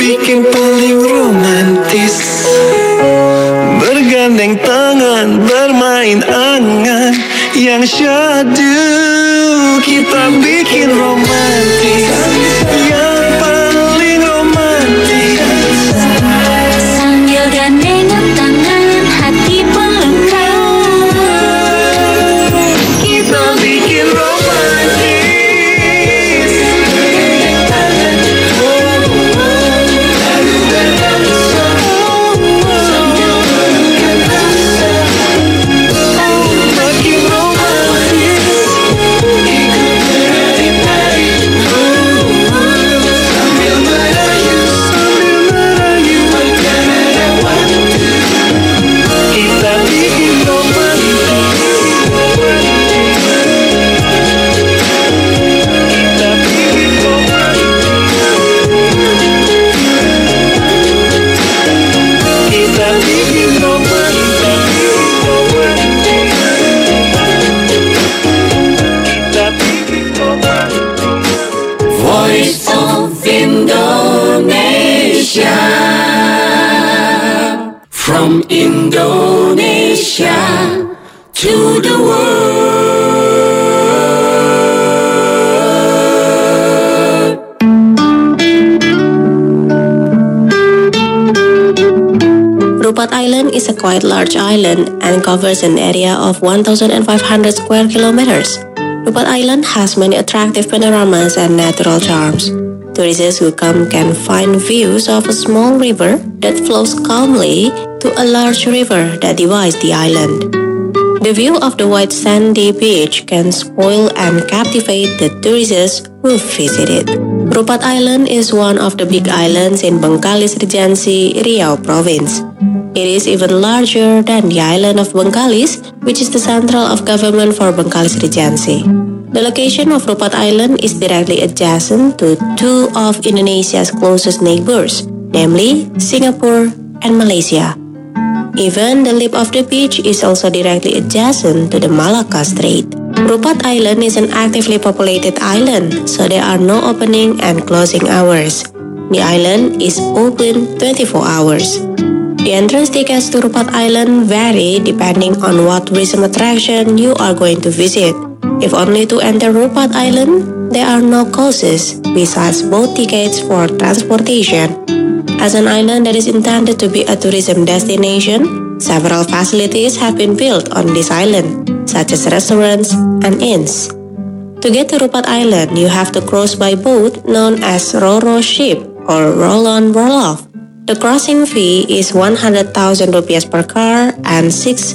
bikin paling romantis. Bergandeng tangan, bermain angan yang syadu. Kita bikin romantis, yang paling romantis. Sambil gandengan tangan, hati pelukan. Kita bikin romantis. Voice of Indonesia. From Indonesia to the world. Rupat Island is a quite large island and covers an area of 1,500 square kilometers. Rupat Island has many attractive panoramas and natural charms. Tourists who come can find views of a small river that flows calmly to a large river that divides the island. The view of the white sandy beach can spoil and captivate the tourists who visit it. Rupat Island is one of the big islands in Bengkalis Regency, Riau Province. It is even larger than the island of Bengkalis, which is the central of government for Bengkalis Regency. The location of Rupat Island is directly adjacent to two of Indonesia's closest neighbors, namely Singapore and Malaysia. Even the lip of the beach is also directly adjacent to the Malacca Strait. Rupat Island is an actively populated island, so there are no opening and closing hours. The island is open 24 hours. The entrance tickets to Rupat Island vary depending on what tourism attraction you are going to visit. If only to enter Rupat Island, there are no costs besides boat tickets for transportation. As an island that is intended to be a tourism destination, several facilities have been built on this island, such as restaurants and inns. To get to Rupat Island, you have to cross by boat known as Ro-Ro ship or roll-on roll-off. The crossing fee is 100,000 rupiah per car and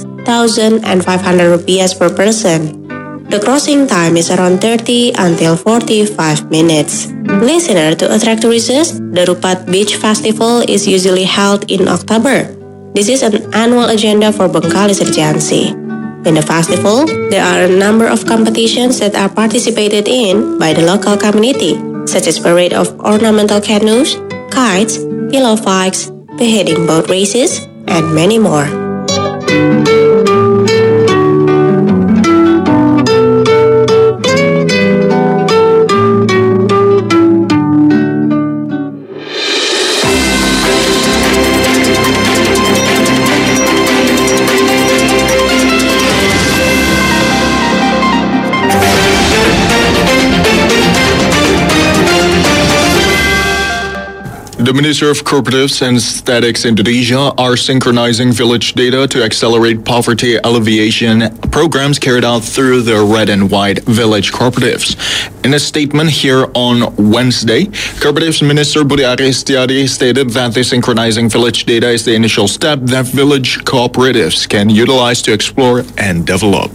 6,500 rupiah per person. The crossing time is around 30 until 45 minutes. Listener, to attract tourists, the Rupat Beach Festival is usually held in October. This is an annual agenda for Bengkalis Regency. In the festival, there are a number of competitions that are participated in by the local community, such as parade of ornamental canoes, kites, pillow fights, beheading boat races, and many more. The Minister of Cooperatives and Statistics Indonesia are synchronizing village data to accelerate poverty alleviation programs carried out through the Red and White Village Cooperatives. In a statement here on Wednesday, Cooperatives Minister Budi Ari Setiadi stated that the synchronizing village data is the initial step that village cooperatives can utilize to explore and develop.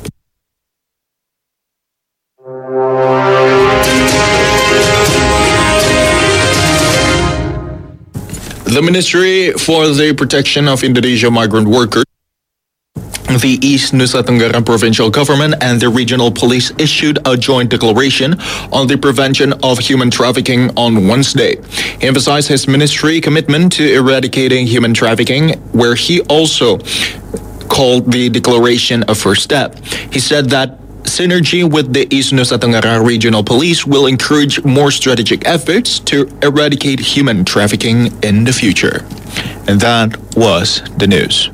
The Ministry for the Protection of Indonesia Migrant Workers, the East Nusa Tenggara Provincial Government, and the Regional Police issued a joint declaration on the prevention of human trafficking on Wednesday. He emphasized his ministry commitment to eradicating human trafficking, where he also called the declaration a first step. He said that synergy with the East Nusa Tenggara Regional Police will encourage more strategic efforts to eradicate human trafficking in the future. And that was the news.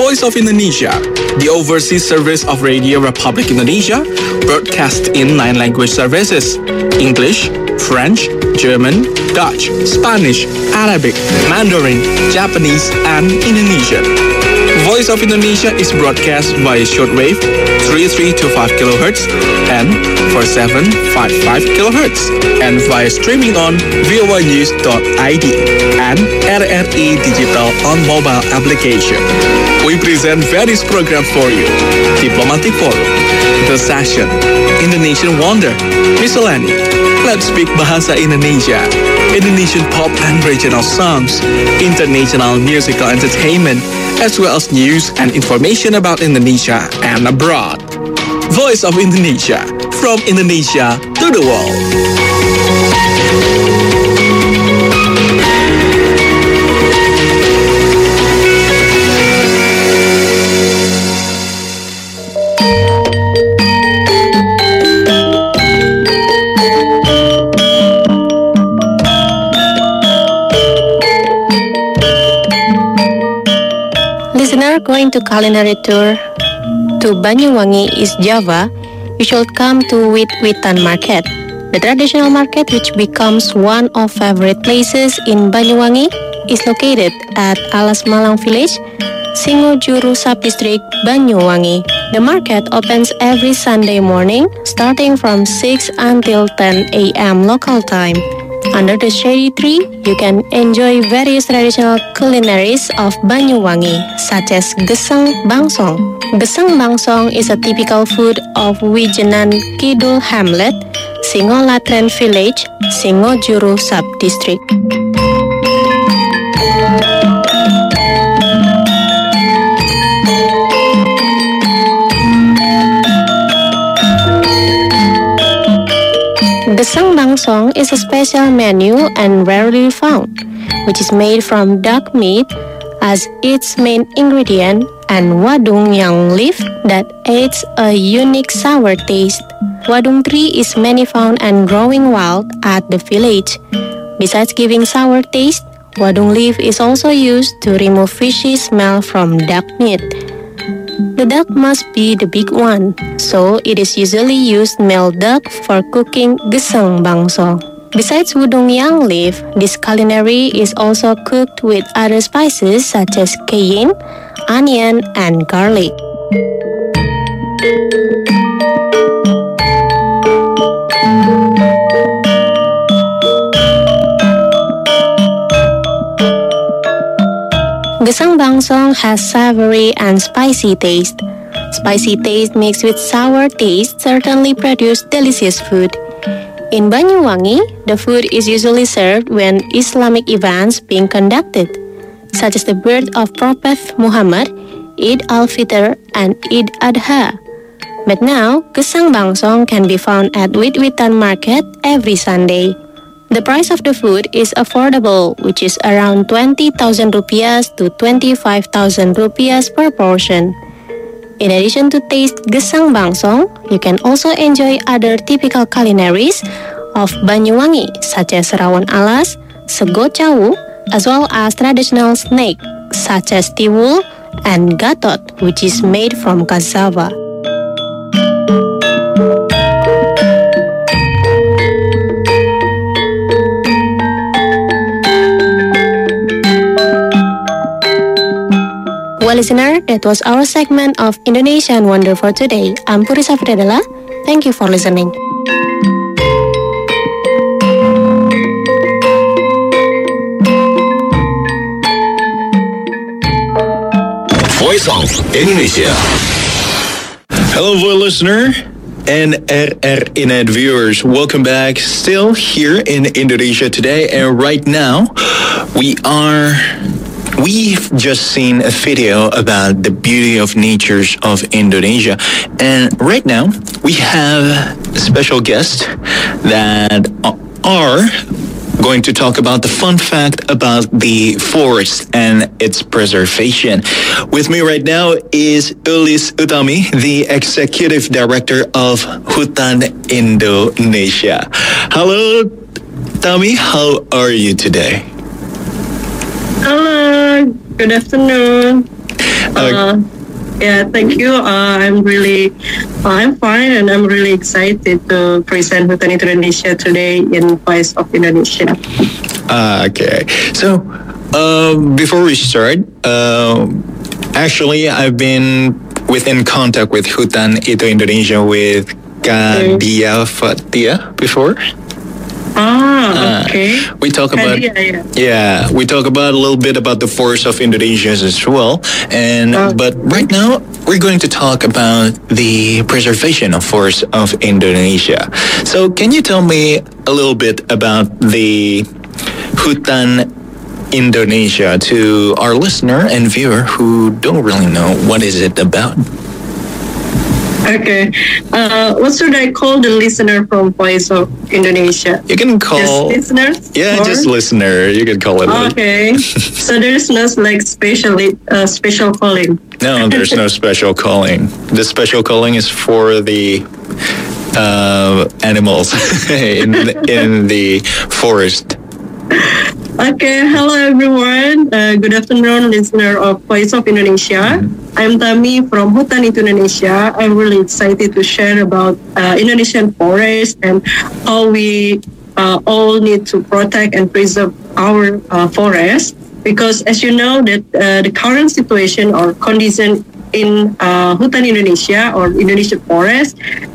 Voice of Indonesia, the overseas service of Radio Republic Indonesia, broadcasts in 9 language services: English, French, German, Dutch, Spanish, Arabic, Mandarin, Japanese, and Indonesian. Voice of Indonesia is broadcast via shortwave 3325 kHz and 4755 kHz and via streaming on voanews.id and RRI Digital on mobile application. We present various programs for you: Diplomatic Forum, The Session, Indonesian Wonder, Miscellany, Let's Speak Bahasa Indonesia, Indonesian pop and regional songs, international musical entertainment, as well as news and information about Indonesia and abroad. Voice of Indonesia, from Indonesia to the world. Listener going to culinary tour to Banyuwangi, East Java, you should come to Wit-Witan Market. The traditional market, which becomes one of favorite places in Banyuwangi, is located at Alas Malang Village, Singojuru Subdistrict, Banyuwangi. The market opens every Sunday morning, starting from 6 until 10 a.m. local time. Under the shady tree, you can enjoy various traditional culinaries of Banyuwangi, such as Gesang Bangsong. Gesang Bangsong is a typical food of Wijenan Kidul Hamlet, Singolatren Village, Singojuru Subdistrict. Gesang Bangsong is a special menu and rarely found, which is made from duck meat as its main ingredient and wadung yang leaf that adds a unique sour taste. Wadung tree is many found and growing wild at the village. Besides giving sour taste, wadung leaf is also used to remove fishy smell from duck meat. The duck must be the big one, so it is usually used male duck for cooking Gesang Bangsong. Besides wudong yang leaf, this culinary is also cooked with other spices such as cayenne, onion, and garlic. Gesang Bangsong has savory and spicy taste. Spicy taste mixed with sour taste certainly produce delicious food. In Banyuwangi, the food is usually served when Islamic events being conducted, such as the birth of Prophet Muhammad, Eid al-Fitr, and Eid Adha. But now, Gesang Bangsong can be found at Wit-Witan Market every Sunday. The price of the food is affordable, which is around 20,000 rupiahs to 25,000 rupiahs per portion. In addition to taste Gesang Bangsong, you can also enjoy other typical culinaries of Banyuwangi, such as rawon alas, sego cawu, as well as traditional snack, such as tiwul and gatot, which is made from cassava. Well, listener, that was our segment of Indonesian Wonder for today. I'm Puri Safriadala. Thank you for listening. Voice of Indonesia. Hello, Voice listener and RRINet viewers. Welcome back. Still here in Indonesia today, and right now We've just seen a video about the beauty of natures of Indonesia, and right now we have a special guest that are going to talk about the fun fact about the forest and its preservation. With me right now is Ulis Utami, the Executive Director of Hutan Indonesia. Hello, Tami, how are you today? Hello, good afternoon. Yeah, thank you. I'm fine, and I'm really excited to present Hutan Indonesia today in Voice of Indonesia. Okay. So, before we start, actually, I've been within contact with Hutan Itu Indonesia with Kadia Fatia before. Okay. We talk about we talk about a little bit about the forest of Indonesia as well, and but right now we're going to talk about the preservation of forest of Indonesia. So can you tell me a little bit about the Hutan Indonesia to our listener and viewer who don't really know what is it about? Okay. What should I call the listener from Voice of Indonesia? You can call... Just listeners? Yeah, just listener. You can call it. Okay. So there's no special calling? No, there's no special calling. The special calling is for the animals in the forest. Okay, hello everyone. Good afternoon, listener of Voice of Indonesia. I'm Tami from Hutan Itu Indonesia. I'm really excited to share about Indonesian forest and how we all need to protect and preserve our forest. Because as you know, that the current situation or condition in Hutan Indonesia or Indonesian forest,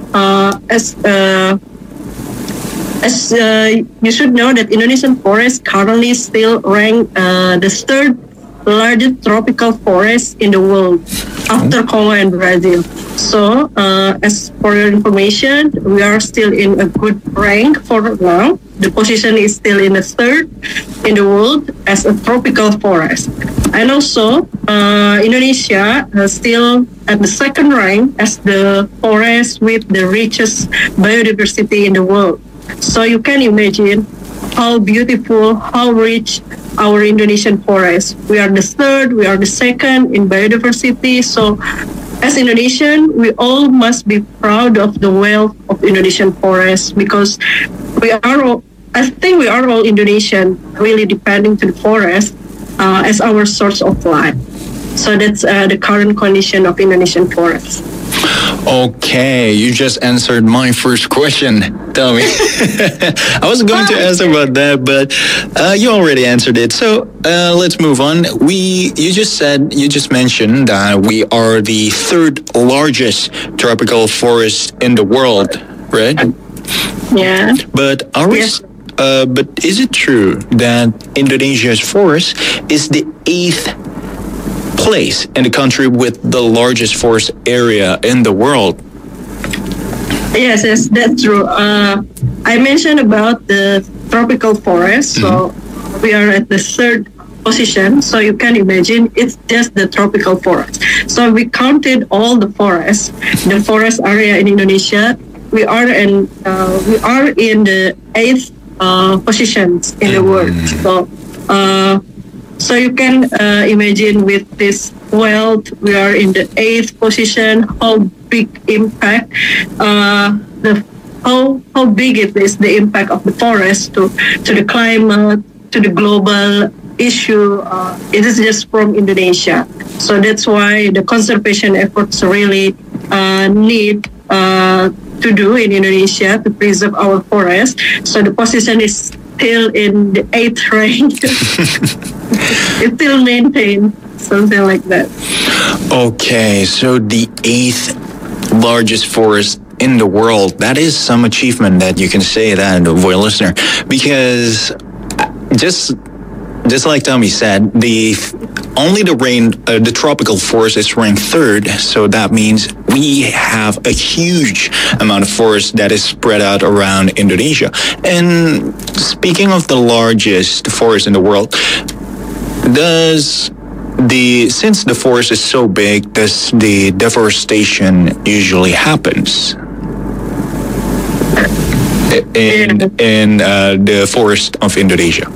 as you should know that Indonesian forest currently still rank the third largest tropical forest in the world after Congo and Brazil. So as for your information, we are still in a good rank for now. The position is still in the third in the world as a tropical forest. And also Indonesia is still at the second rank as the forest with the richest biodiversity in the world. So you can imagine how beautiful, how rich our Indonesian forest. We are the third, we are the second in biodiversity. So as Indonesian, we all must be proud of the wealth of Indonesian forests because I think we are all Indonesian, really depending to the forest as our source of life. So that's the current condition of Indonesian forests. Okay, you just answered my first question. Tell me. I was going to ask about that, but you already answered it. So let's move on. You just mentioned that we are the third largest tropical forest in the world, right? Yeah. But but is it true that Indonesia's forest is the 8th place in the country with the largest forest area in the world? Yes, that's true. I mentioned about the tropical forest, so we are at the third position. So you can imagine it's just the tropical forest. So we counted all the forest area in Indonesia. We are in the 8th positions in the world. So you can imagine with this wealth, we are in the 8th position. How big impact how big it is, the impact of the forest to the climate, to the global issue. It is just from Indonesia. So that's why the conservation efforts really need to do in Indonesia to preserve our forest. So the position is still in the 8th rank. It's still maintained, something like that. Okay, so the 8th largest forest in the world. That is some achievement that you can say that, boy listener, because just like Tommy said, the tropical forest is ranked 3rd, so that means we have a huge amount of forest that is spread out around Indonesia. And speaking of the largest forest in the world, since the forest is so big, does the deforestation usually happens in the forest of Indonesia?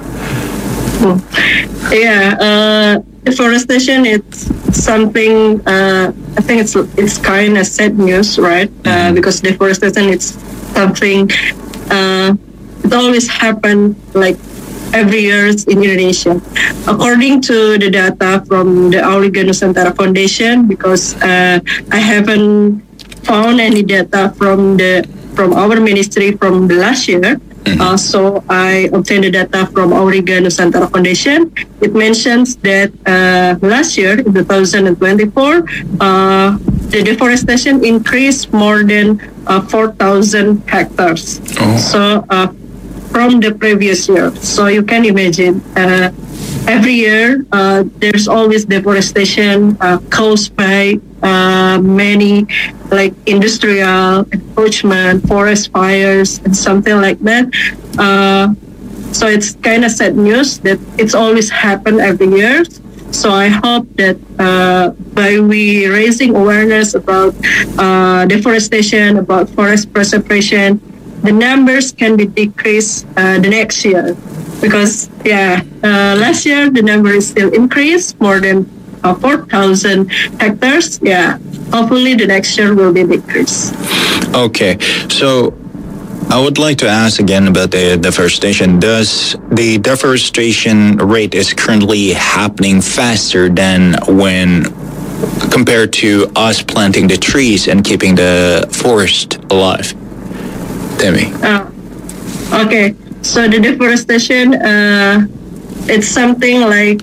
Yeah, deforestation is something. I think it's kind of sad news, right? Because deforestation is something. It always happens like every year in Indonesia. According to the data from the Auriga Nusantara Foundation, because I haven't found any data from our ministry from the last year. So I obtained the data from Auriga Nusantara Foundation. It mentions that last year, in 2024, the deforestation increased more than 4,000 hectares. So from the previous year. So you can imagine every year there's always deforestation caused by many like industrial encroachment, forest fires, and something like that. So it's kind of sad news that it's always happen every year. So I hope that by we raising awareness about deforestation, about forest preservation, the numbers can be decreased the next year. Because last year the number is still increased more than 4,000 hectares. Hopefully the next year will be decreased. Okay, so I would like to ask again about the deforestation. Does the deforestation rate is currently happening faster than when compared to us planting the trees and keeping the forest alive? Temi. Okay, so the deforestation, it's something like,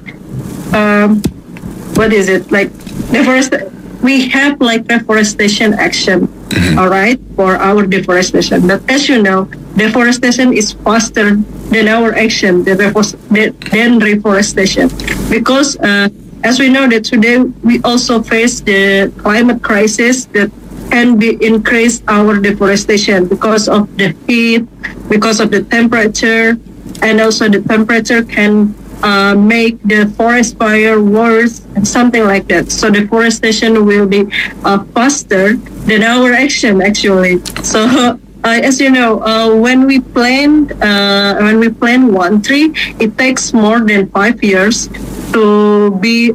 what is it? Like we have like reforestation action, all right, for our deforestation. But as you know, deforestation is faster than our action, than reforestation. Because as we know that today we also face the climate crisis that can be increased our deforestation because of the heat, because of the temperature, and also the temperature can make the forest fire worse and something like that. So deforestation will be faster than our action actually. So as you know, when we plant one tree, it takes more than 5 years to be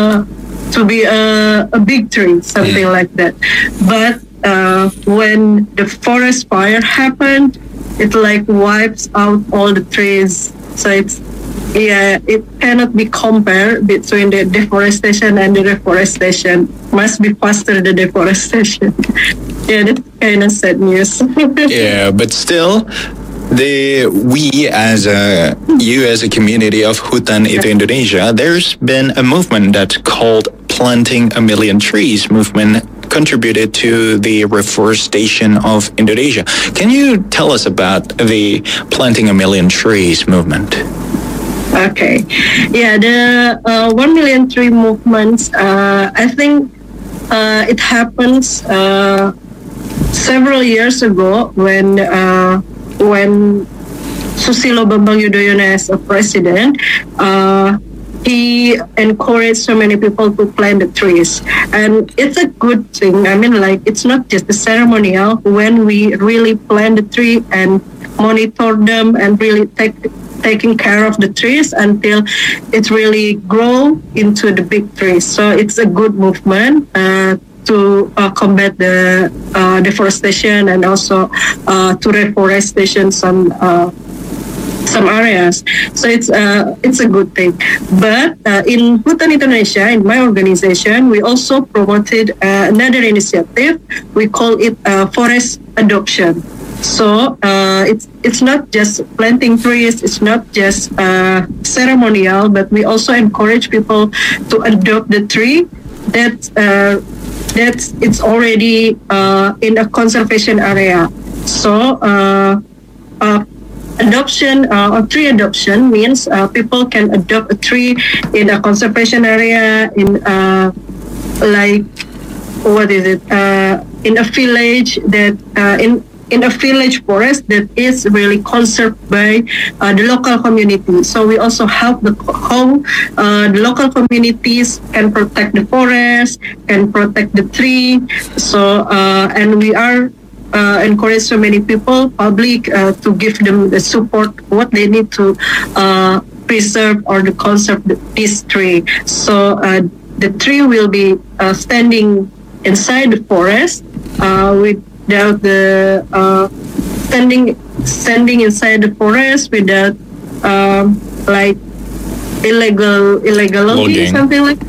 a big tree, something like that. But when the forest fire happened, it like wipes out all the trees. So it cannot be compared between the deforestation and the reforestation. Must be faster the deforestation. That's kind of sad news. Yeah, but still, you as a community of Hutan Itu Indonesia, there's been a movement that's called Planting a Million Trees movement, contributed to the reforestation of Indonesia. Can you tell us about the Planting a Million Trees movement? Okay, the 1 million tree movements. I think it happens several years ago when Susilo Bambang Yudhoyono as a president, he encouraged so many people to plant the trees, and it's a good thing. I mean, like it's not just a ceremonial when we really plant the tree and monitor them and really taking care of the trees until it really grow into the big trees. So it's a good movement to combat the deforestation and also to reforestation some areas. So it's a good thing. But in Hutan Indonesia, in my organization, we also promoted another initiative. We call it forest adoption. So it's not just planting trees, it's not just ceremonial, but we also encourage people to adopt the tree that's it's already in a conservation area. So adoption or tree adoption means people can adopt a tree in a conservation area, in in a village that in a village forest that is really conserved by the local community. So we also help how the local communities can protect the forest, can protect the tree. So and we are encourage so many people, public, to give them the support what they need to preserve or to conserve this tree. So the tree will be standing inside the forest without the standing inside the forest without like illegal logging, something like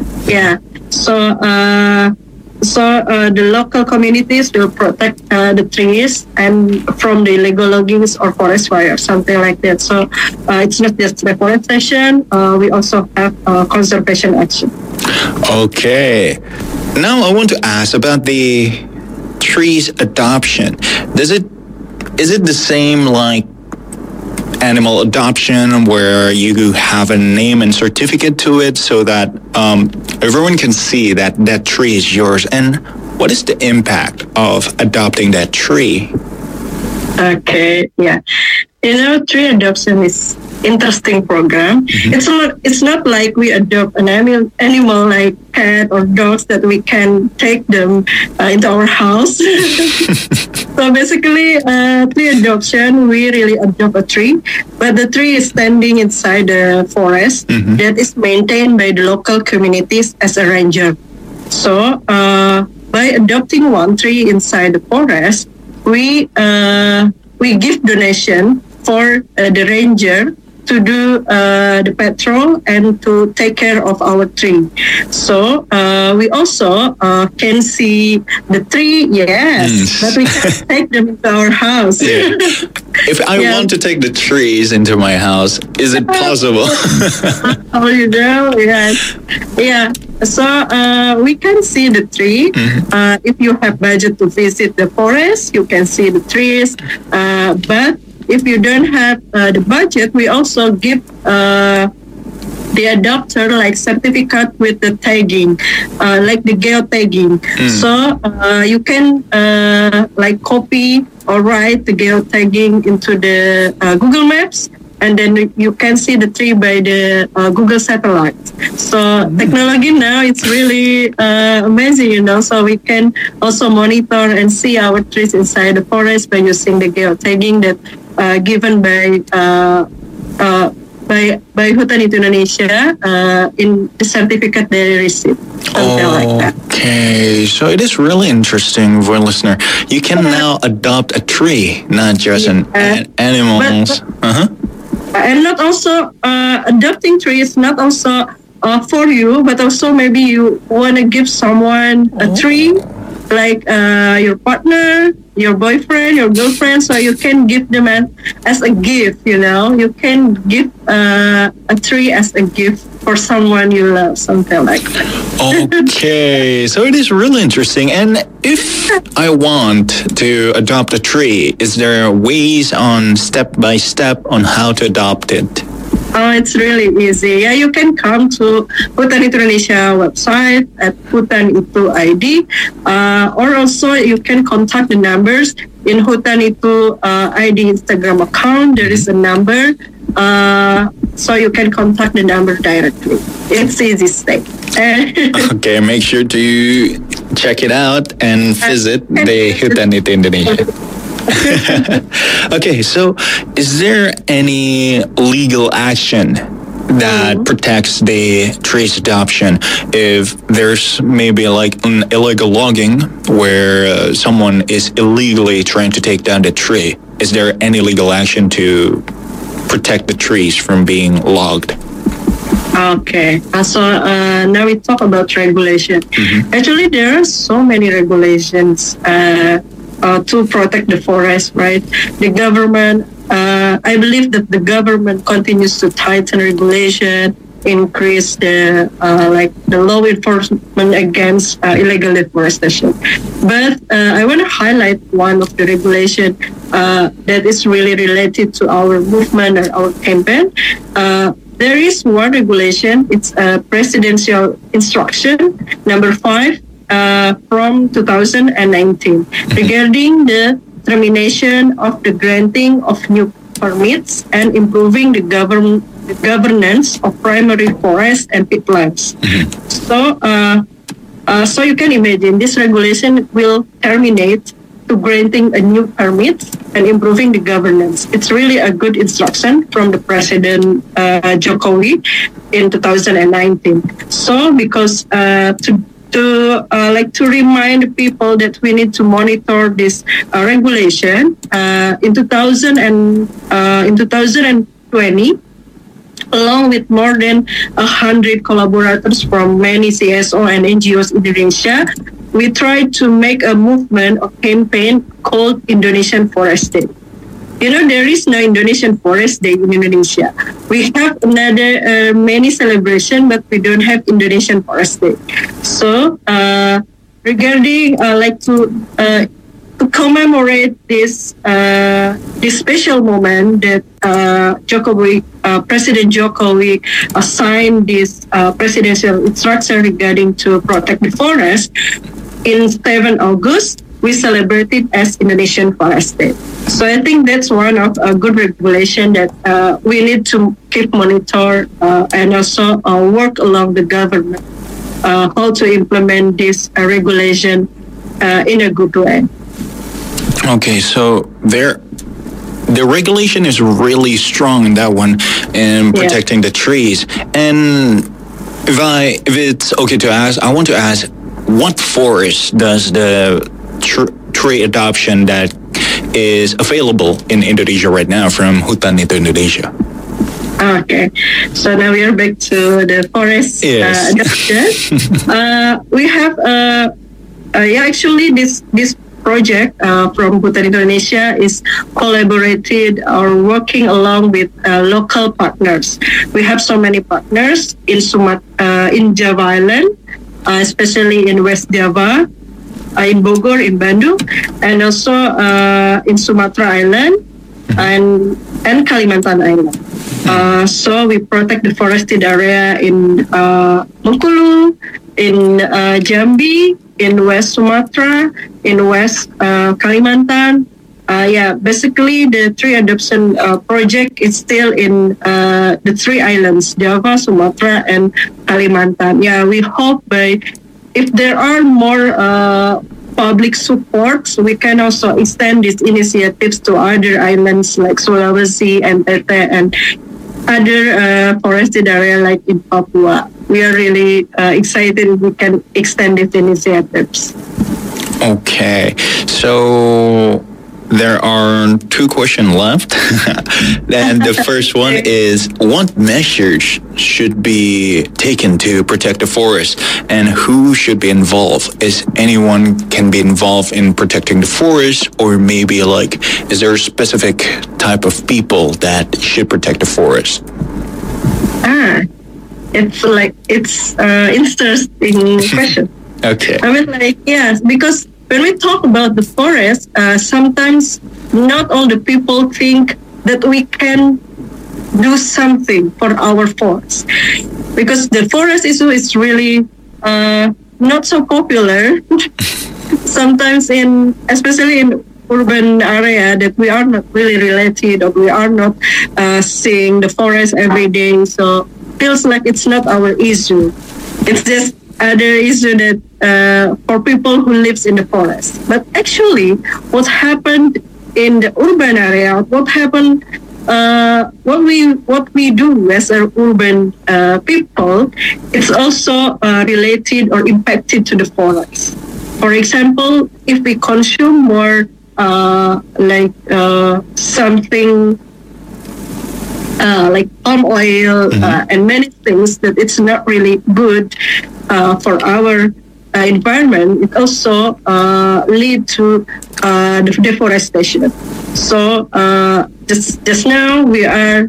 the local communities will protect the trees and from the illegal loggings or forest fire, something like that. So it's not just deforestation, we also have conservation action. Okay. Now I want to ask about the trees adoption. Is it the same like animal adoption where you have a name and certificate to it so that everyone can see that that tree is yours? And what is the impact of adopting that tree? Okay, yeah. Tree adoption is interesting program. It's not like we adopt an animal like cat or dogs that we can take them into our house. So basically, tree adoption, we really adopt a tree, but the tree is standing inside the forest that is maintained by the local communities as a ranger. So by adopting one tree inside the forest, we give donation for the ranger to do the patrol and to take care of our tree. So we also can see the tree, but we can take them into our house. Yeah. If I want to take the trees into my house, is it possible? Oh, yes. Yeah. So we can see the tree. If you have budget to visit the forest, you can see the trees. But if you don't have the budget, we also give the adopter like certificate with the tagging, like the geotagging. So you can like copy or write the geotagging into the Google Maps, and then you can see the tree by the Google satellite. So technology now, it's really amazing, So we can also monitor and see our trees inside the forest by using the geotagging that given by Hutan Indonesia in the certificate they received. Something like that. Okay, so it is really interesting for a listener. You can now adopt a tree, not just an animal. And not also adopting trees, not also for you, but also maybe you want to give someone a tree, like your partner, your boyfriend, your girlfriend, so you can give them as a gift, You can give a tree as a gift for someone you love, something like that. Okay, so it is really interesting. And if I want to adopt a tree, is there ways on step by step on how to adopt it? Oh, it's really easy. Yeah, you can come to Hutan Indonesia website at Hutan Itu ID, or also you can contact the numbers in Hutan Itu ID Instagram account. There is a number, so you can contact the number directly. It's easy step. Okay, make sure to check it out and visit the Hutan Itu Indonesia. Okay, so is there any legal action that protects the trees adoption if there's maybe like an illegal logging where someone is illegally trying to take down the tree? Is there any legal action to protect the trees from being logged? Okay, so now we talk about regulation. Actually, there are so many regulations to protect the forest, right? The government, I believe that the government continues to tighten regulation, increase the law enforcement against illegal deforestation. But I want to highlight one of the regulation that is really related to our movement or our campaign. There is one regulation. It's a presidential instruction number 5. From 2019 regarding the termination of the granting of new permits and improving the governance of primary forest and peatlands. So you can imagine this regulation will terminate to granting a new permit and improving the governance. It's really a good instruction from the President Jokowi in 2019. So because to remind people that we need to monitor this regulation. In 2020, along with more than 100 collaborators from many CSO and NGOs in Indonesia, we tried to make a movement or campaign called Indonesian Forest Day. There is no Indonesian Forest Day in Indonesia. We have another many celebration, but we don't have Indonesian Forest Day. So, regarding to commemorate this special moment that President Jokowi signed this presidential instruction regarding to protect the forest, in 7 August, we celebrated as Indonesian Forest Day. So I think that's one of a good regulation that we need to keep monitor and also work along the government how to implement this regulation in a good way. Okay, so the regulation is really strong in that one in protecting the trees. And if it's okay to ask, I want to ask, what forest does the tree adoption that is available in Indonesia right now from Hutan Itu Indonesia? Okay, so now we are back to the forest adoption. We have actually this project from Hutan Indonesia is collaborated or working along with local partners. We have so many partners in Java Island, especially in West Java, in Bogor, in Bandung, and also in Sumatra Island and Kalimantan Island. So we protect the forested area in Bengkulu, in Jambi, in West Sumatra, in West Kalimantan. Basically the tree adoption project is still in the 3 islands, Java, Sumatra, and Kalimantan. We hope if there are more public supports, we can also extend these initiatives to other islands like Sulawesi and Tete and other forested area like in Papua. We are really excited we can extend these initiatives. Okay, so there are 2 questions left. And the first one is, what measures should be taken to protect the forest, and who should be involved? Is anyone can be involved in protecting the forest, or maybe is there a specific type of people that should protect the forest? It's interesting question. Okay. I mean, yes, because when we talk about the forest, sometimes not all the people think that we can do something for our forest, because the forest issue is really not so popular. Sometimes especially in urban area, that we are not really related, or we are not seeing the forest every day, so feels like it's not our issue. It's just other issue that for people who lives in the forest. But actually, what happened in the urban area, what we do as a urban people, it's also related or impacted to the forest. For example, if we consume more something like palm oil and many things that it's not really good for our environment, it also lead to the deforestation. So just now we are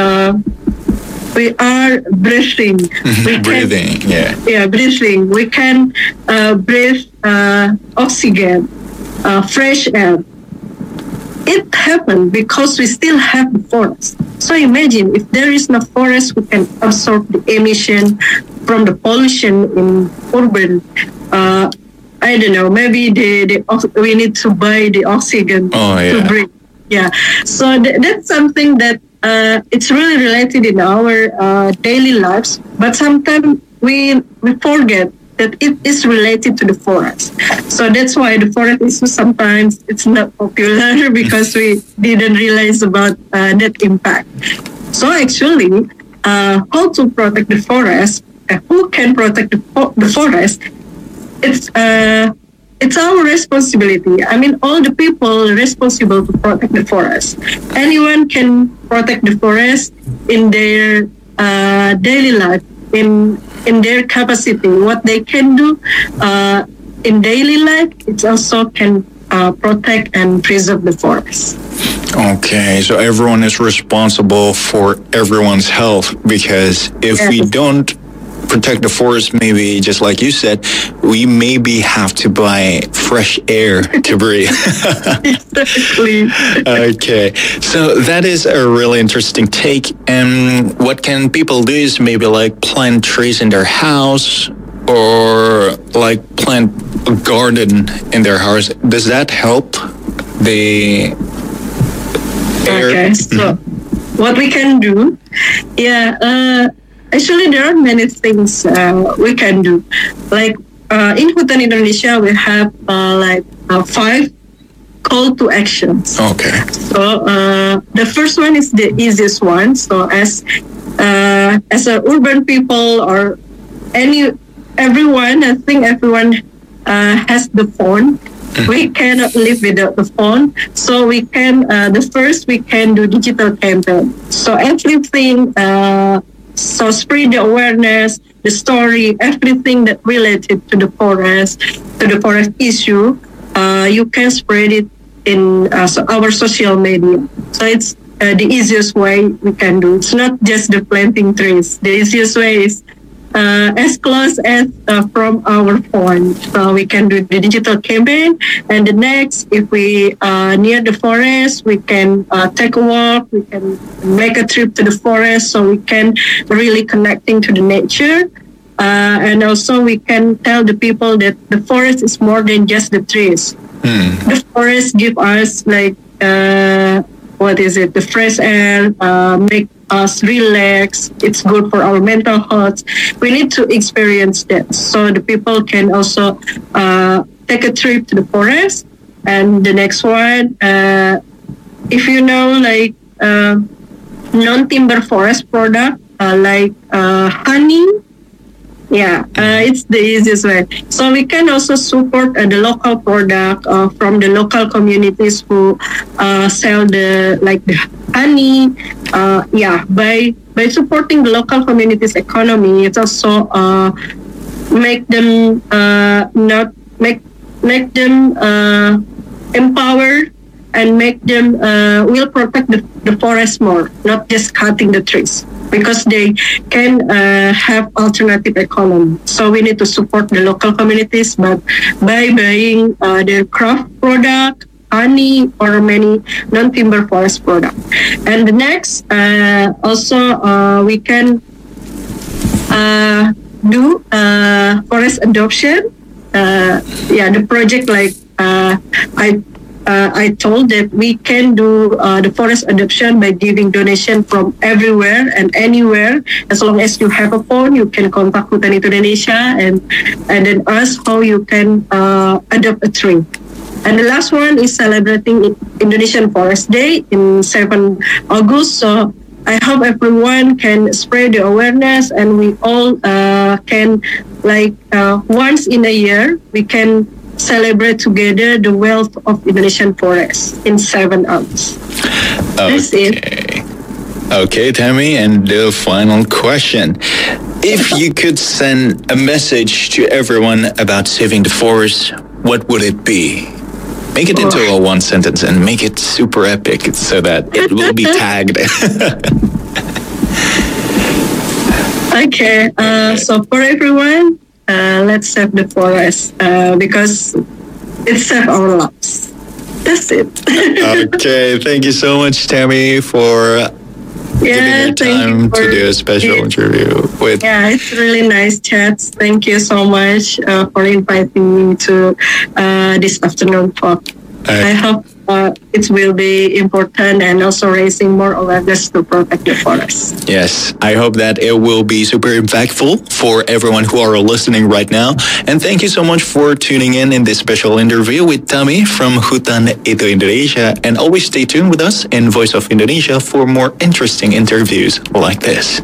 breathing. Breathing. Breathing. We can breathe oxygen, fresh air. It happened because we still have the forest. So imagine if there is no forest, we can absorb the emission from the pollution in urban. I don't know, maybe we need to buy the oxygen to breathe. Yeah, so that's something that it's really related in our daily lives, but sometimes we forget that it is related to the forest. So that's why the forest issue sometimes it's not popular because we didn't realize about that impact. So actually, how to protect the forest, who can protect the forest, it's our responsibility. I mean, all the people responsible to protect the forest. Anyone can protect the forest in their daily life in their capacity, what they can do in daily life. It also can protect and preserve the forest. Okay, so everyone is responsible for everyone's health, because if we don't protect the forest, maybe just like you said, we maybe have to buy fresh air to breathe. Exactly. Okay, so that is a really interesting take. And what can people do is maybe like plant trees in their house, or like plant a garden in their house. Does that help the air? Okay, so what we can do, actually there are many things we can do. Like in Hutan Indonesia, we have 5 call to actions. Okay. So the first one is the easiest one. So as a urban people or everyone, I think everyone has the phone. We cannot live without the phone. So we can, we can do digital campaign. So everything, so spread the awareness, the story, everything that related to the forest issue, you can spread it in our social media. So it's the easiest way we can do. It's not just the planting trees. The easiest way is as close as from our phone. So we can do the digital campaign. And the next, if we near the forest, we can take a walk. We can make a trip to the forest, so we can really connecting to the nature. And also we can tell the people that the forest is more than just the trees. The forest give us like the fresh air, make us relax. It's good for our mental health. We need to experience that, so the people can also take a trip to the forest. And the next one, if you know, like non-timber forest product like honey. It's the easiest way. So we can also support the local product from the local communities who sell the honey. By supporting the local communities' economy, it's also make them empowered, and make them will protect the forest more, not just cutting the trees, because they can have alternative economy. So we need to support the local communities, but by buying their craft product, honey, or many non-timber forest product. And the next, also we can do forest adoption. The project I told that we can do the forest adoption by giving donation from everywhere and anywhere. As long as you have a phone, you can contact Hutan Indonesia and then ask how you can adopt a tree. And the last one is celebrating Indonesian Forest Day in 7 August. So I hope everyone can spread the awareness, and we all can once in a year we can celebrate together the wealth of Indonesian forests in 7 August. That's it. Okay, Tammy, and the final question. If you could send a message to everyone about saving the forest, what would it be? Make it into a one sentence and make it super epic so that it will be tagged. Okay, so for everyone, let's save the forest because it saves our lives. That's it. Okay, thank you so much, Tammy, for giving your time to do a special interview with. Yeah, it's really nice chats. Thank you so much for inviting me to this afternoon talk. I hope it will be important and also raising more awareness to protect the forest. Yes, I hope that it will be super impactful for everyone who are listening right now. And thank you so much for tuning in this special interview with Tammy from Hutan Itu Indonesia. And always stay tuned with us in Voice of Indonesia for more interesting interviews like this.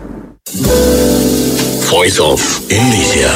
Voice of Indonesia.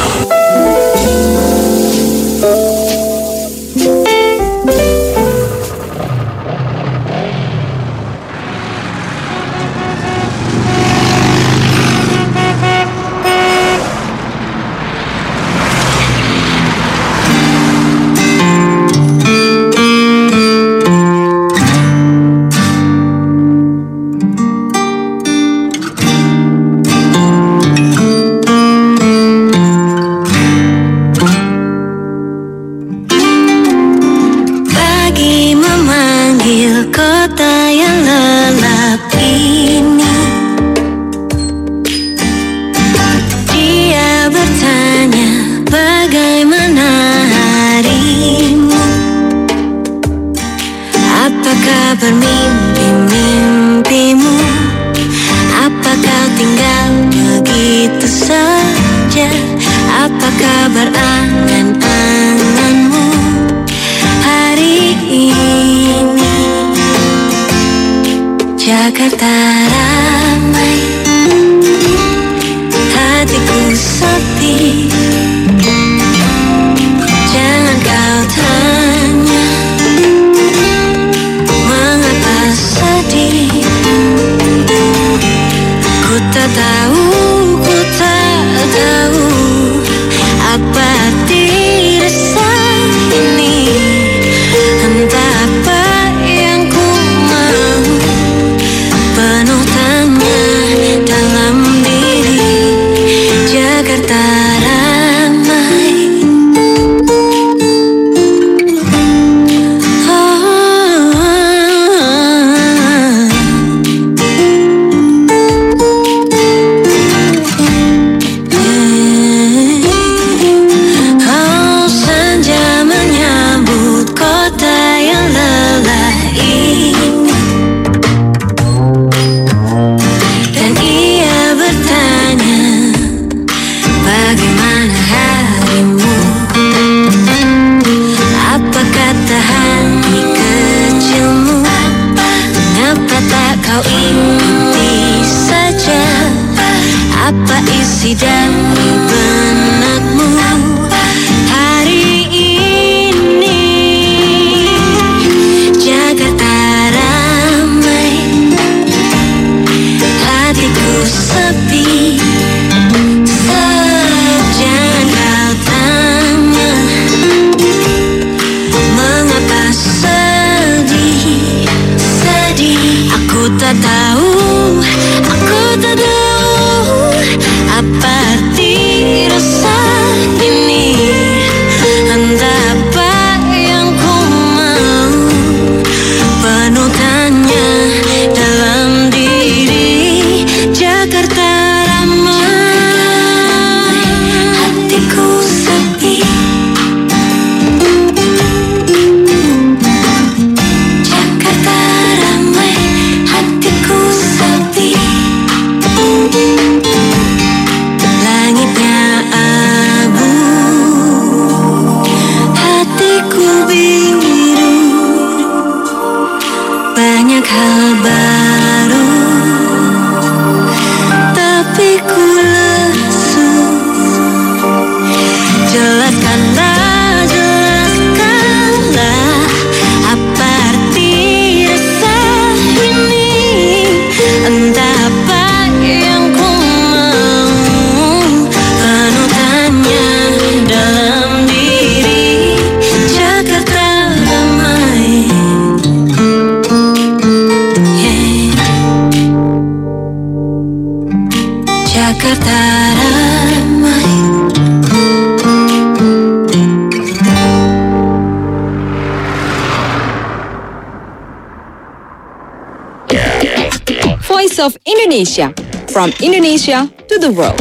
Voice of Indonesia. From Indonesia to the world.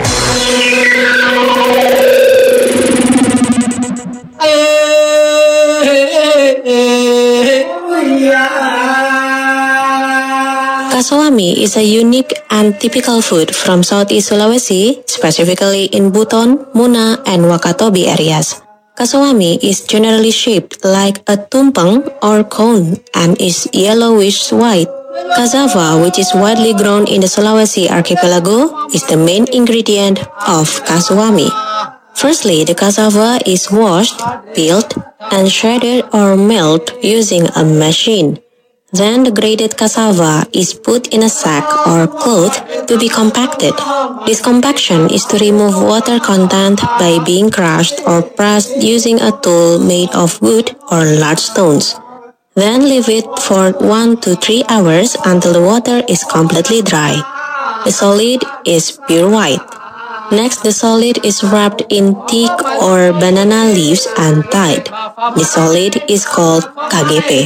Kasawami is a unique and typical food from Southeast Sulawesi, specifically in Buton, Muna, and Wakatobi areas. Kasawami is generally shaped like a tumpeng or cone and is yellowish white. Cassava, which is widely grown in the Sulawesi archipelago, is the main ingredient of kasawami. Firstly, the cassava is washed, peeled, and shredded or milled using a machine. Then the grated cassava is put in a sack or cloth to be compacted. This compaction is to remove water content by being crushed or pressed using a tool made of wood or large stones. Then leave it for 1 to 3 hours until the water is completely dry. The solid is pure white. Next, the solid is wrapped in teak or banana leaves and tied. The solid is called KGP.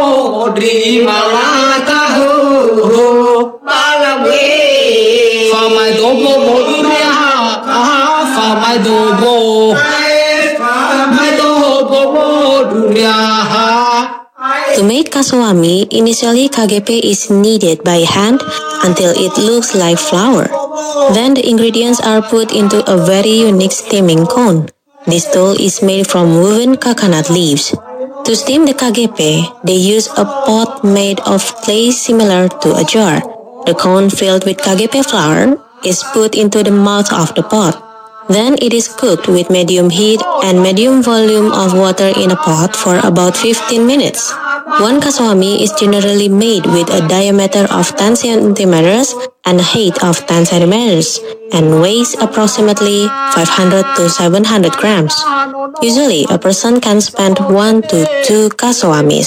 To make kasawami, initially KGP is kneaded by hand until it looks like flour. Then the ingredients are put into a very unique steaming cone. This tool is made from woven coconut leaves. To steam the KGP, they use a pot made of clay similar to a jar. The cone filled with KGP flour is put into the mouth of the pot. Then it is cooked with medium heat and medium volume of water in a pot for about 15 minutes. One kasawami is generally made with a diameter of 10 centimeters and a height of 10 centimeters and weighs approximately 500 to 700 grams. Usually, a person can spend 1 to 2 kasawamis.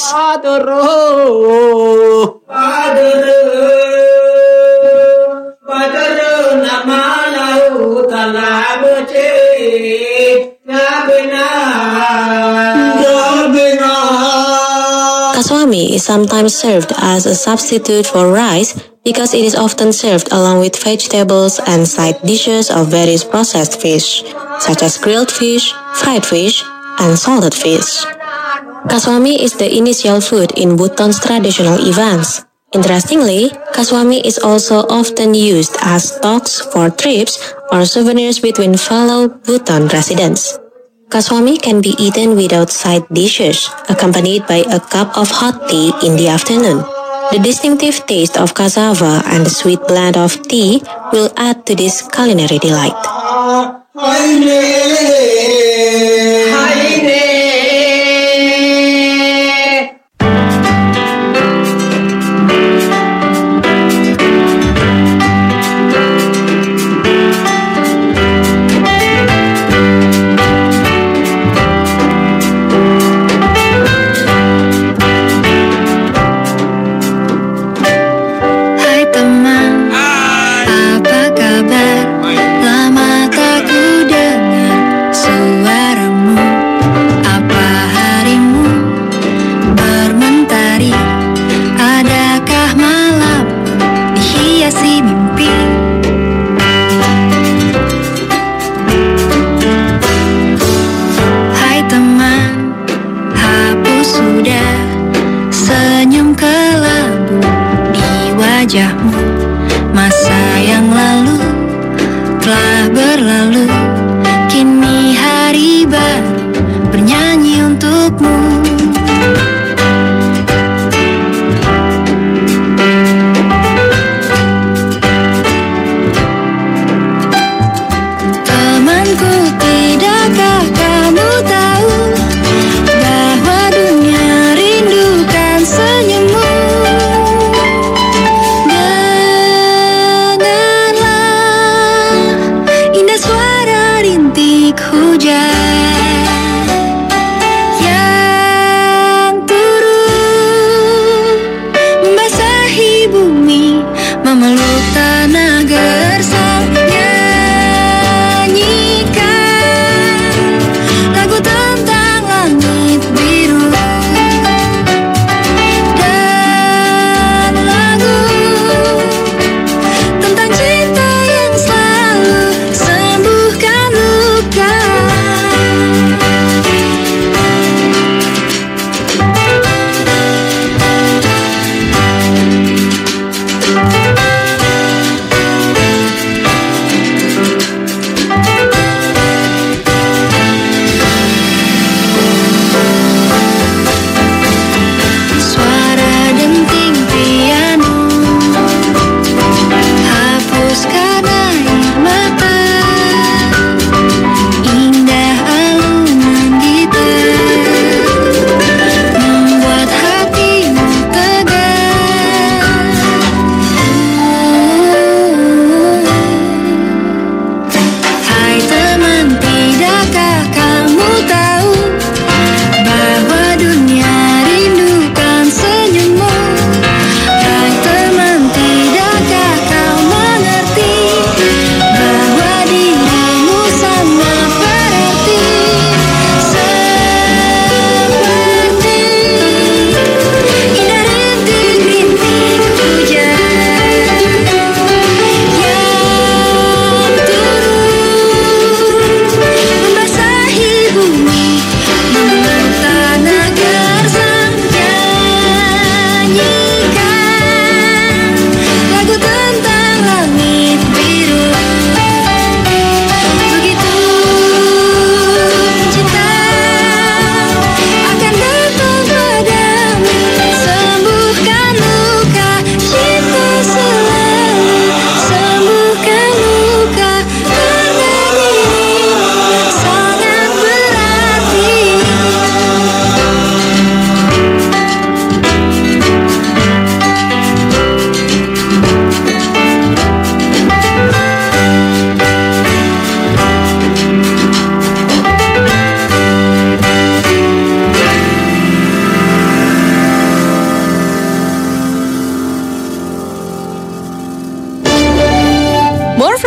Kasawami is sometimes served as a substitute for rice because it is often served along with vegetables and side dishes of various processed fish, such as grilled fish, fried fish, and salted fish. Kasawami is the initial food in Buton's traditional events. Interestingly, kasawami is also often used as stocks for trips or souvenirs between fellow Buton residents. Kasawami can be eaten without side dishes, accompanied by a cup of hot tea in the afternoon. The distinctive taste of cassava and the sweet blend of tea will add to this culinary delight. Apa kabar? Lama tak ku dengar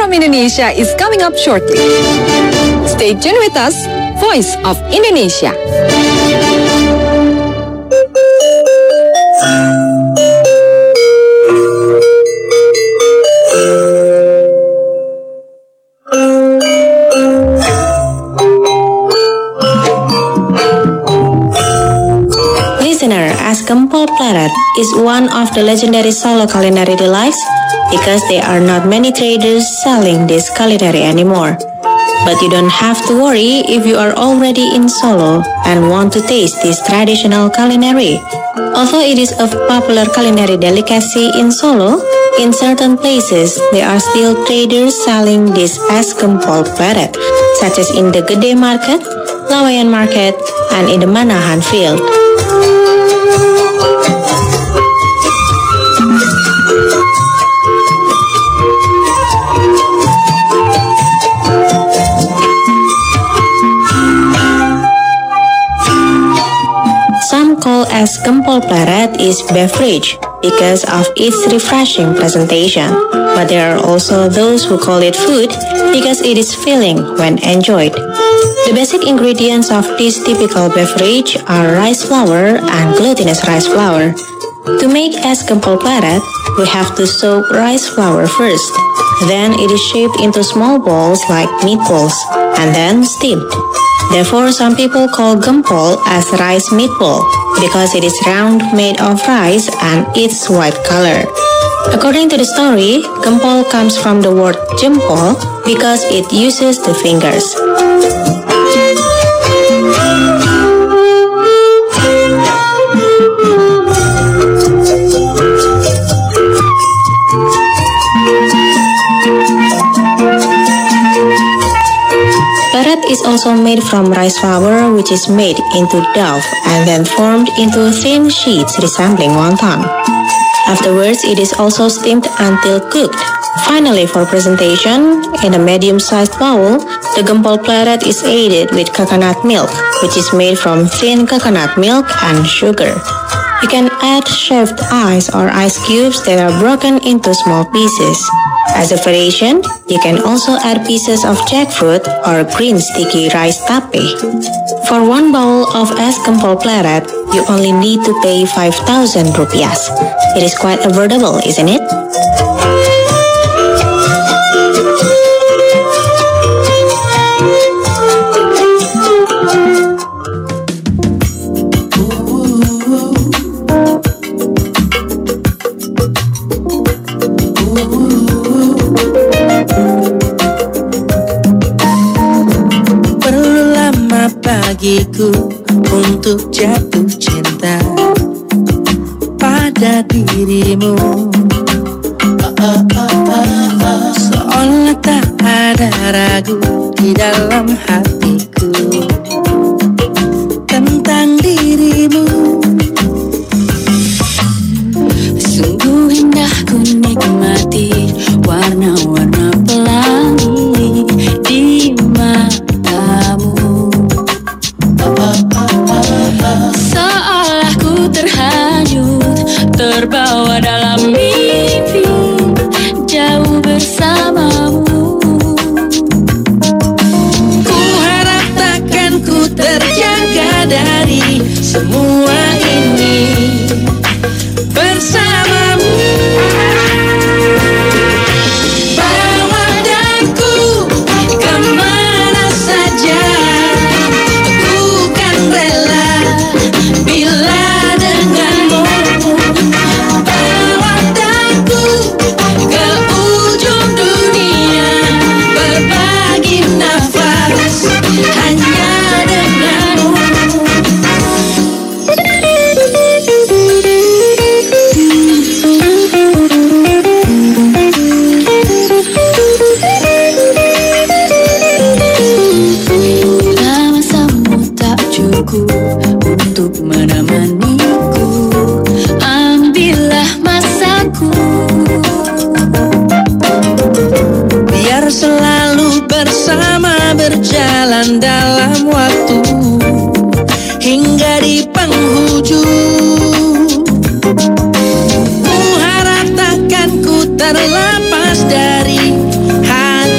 from Indonesia is coming up shortly. Stay tuned with us, Voice of Indonesia. Listener, as Gempol Pleret is one of the legendary Solo culinary delights because there are not many traders selling this culinary anymore. But you don't have to worry if you are already in Solo and want to taste this traditional culinary. Although it is a popular culinary delicacy in Solo, in certain places there are still traders selling this as Gempol Pleret, such as in the Gede Market, Lawayan Market, and in the Manahan Field. Some call as Gempol Pleret is beverage because of its refreshing presentation, but there are also those who call it food because it is filling when enjoyed. The basic ingredients of this typical beverage are rice flour and glutinous rice flour. To make es Gempol Pleret, we have to soak rice flour first. Then it is shaped into small balls like meatballs and then steamed. Therefore, some people call gempol as rice meatball because it is round, made of rice, and its white color. According to the story, gempol comes from the word jempol because it uses the fingers. Pleret is also made from rice flour, which is made into dough and then formed into thin sheets resembling wonton. Afterwards, it is also steamed until cooked. Finally, for presentation, in a medium-sized bowl, the Gempol Pleret is aided with coconut milk, which is made from thin coconut milk and sugar. You can add shaved ice or ice cubes that are broken into small pieces. As a variation, you can also add pieces of jackfruit or green sticky rice tape. For one bowl of es Gempol Pleret, you only need to pay 5,000 rupiahs. It is quite affordable, isn't it? Bagiku untuk jatuh cinta pada dirimu, seolah tak ada ragu di dalam hatiku tentang dirimu. Sungguh indah ku nikmati warna-warna pelangi di matamu. Seolah ku terhanyut, terbawa dalam mimpi, jauh bersamamu. Ku harap takkan ku terjaga dari semua ini bersamamu. Bawa daku kemana saja, aku kan rela bila denganmu. Bawa daku ke ujung dunia, berbagi nafas hanya denganmu. Bila masamu tak cukup untuk menemaniku, ambillah masaku. Biar selalu bersama, berjalan dalam waktu hingga di penghujung. Ku harap takkan ku terlepas dari hati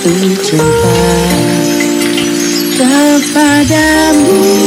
jatuh cinta kepadamu.